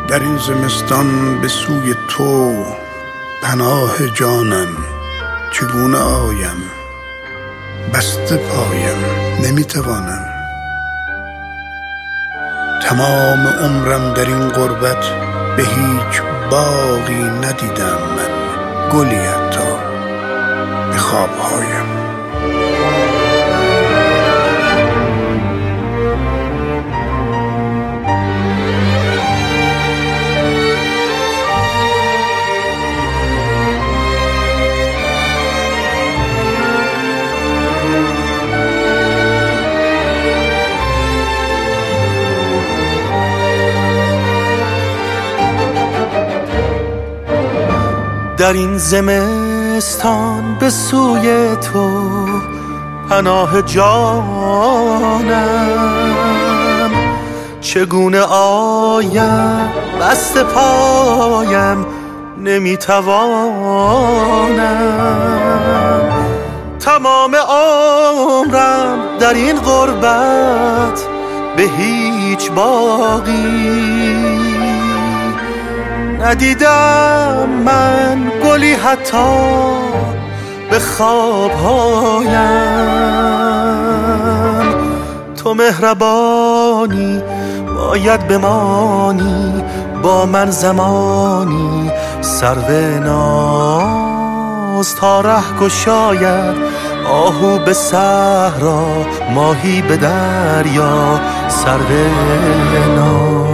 در این زمستان به سوی تو پناه جانم، چگونه آیم؟ بسته پایم نمیتوانم. تمام عمرم در این غربت به هیچ باغی ندیدم من، گلی حتی به خوابهایم. در این زمستان به سوی تو پناه جانم، چگونه آیم؟ بسته پایم نمیتوانم. تمام عمرم در این غربت به هیچ باغی ندیدم من، گلی حتی به خوابهایم. تو مهربانی باید بمانی با من زمانی، سرو ناز تا ره گشاید آهو به صحرا، ماهی به دریا، سرو ناز.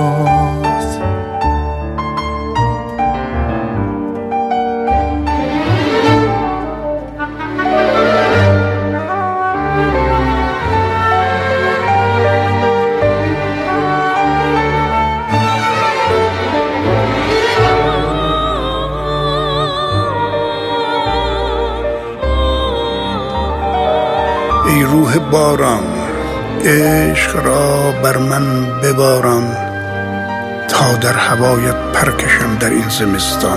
ای روح باران، عشق را بر من بباران، تا در هوایت پرکشم در این زمستان.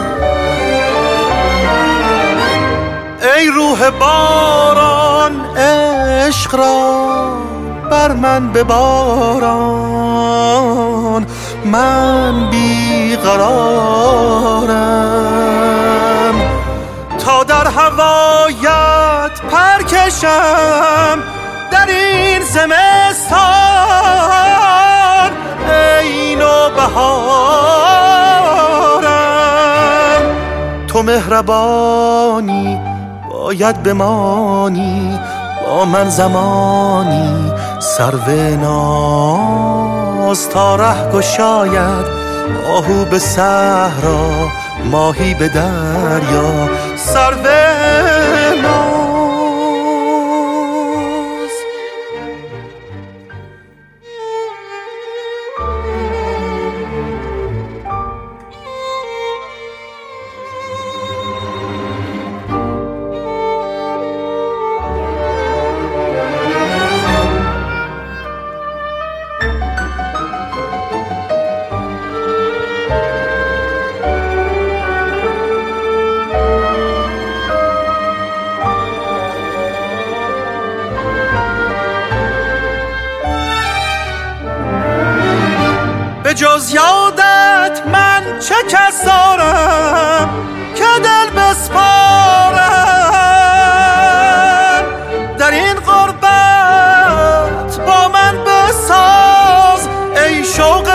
ای روح باران، عشق را بر من بباران، من بیقرارم، تا در هوایت پرکشم در این زمستان. ای نوبهارم، تو مهربانی باید بمانی با من زمانی، سرو ناز تا ره گشاید آهو به صحرا، ماهی به دریا، سرو ناز. به جز یادت من چه کس دارم که دل بسپارم؟ در این غربت با من بساز ای شوق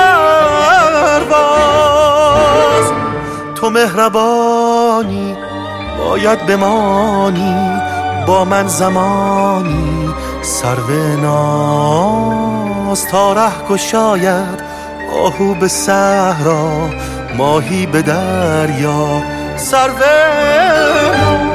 پرواز. تو مهربانی باید بمانی با من زمانی، سرو ناز تا ره گشاید آهو به صحرا، ماهی به دریا، سرو ناز.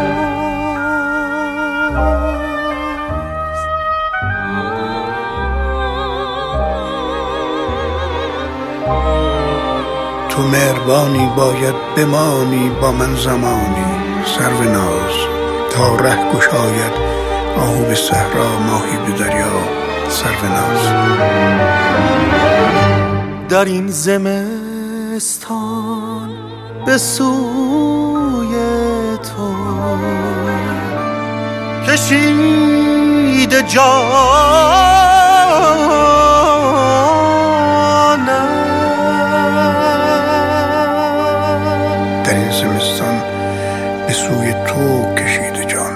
تو مهربانی باید بمانی با من زمانی، سرو ناز تا ره گشاید آهو به صحرا، ماهی به دریا، سرو ناز. در این زمستان به سوی تو کشیده جانم، زمستان به سوی تو کشیده جان.